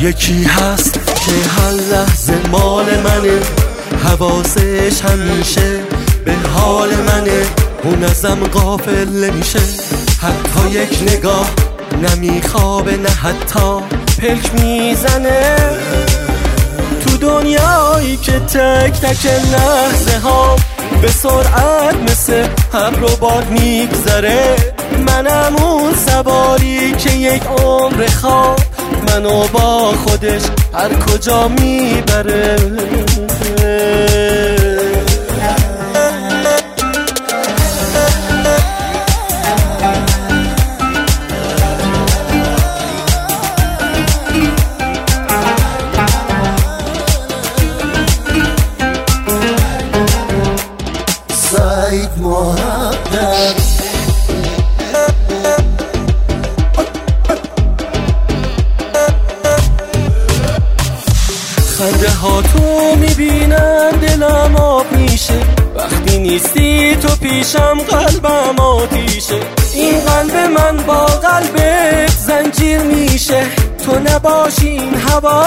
یکی هست که هر لحظه مال منه، حواسش همیشه به حال منه، اون ازم غافل نمیشه، حتی یک نگاه نمیخوابه، نه حتی پلک میزنه. تو دنیایی که تک تک لحظه ها به سرعت مثل ابر و باد میگذره، منم اون سواری که یک عمر خواب منو با خودش هر کجا میبره. سعید محقق خنده ها تو میبینم دلم آب میشه، وقتی نیستی تو پیشم قلبم آتیشه، این قلب من با قلبت زنجیر میشه، تو نباشی این هوا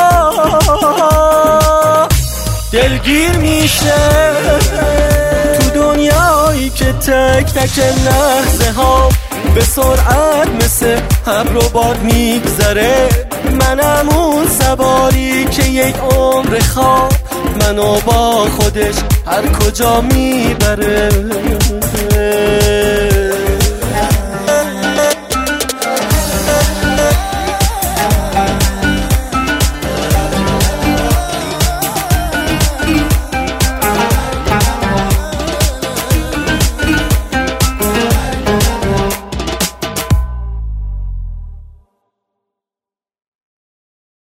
دلگیر میشه. تو دنیایی که تک تک لحظه ها به سرعت مثل ابر و باد میگذره، منم اون سواری که یک عمر خواب منو با خودش هر کجا میبره.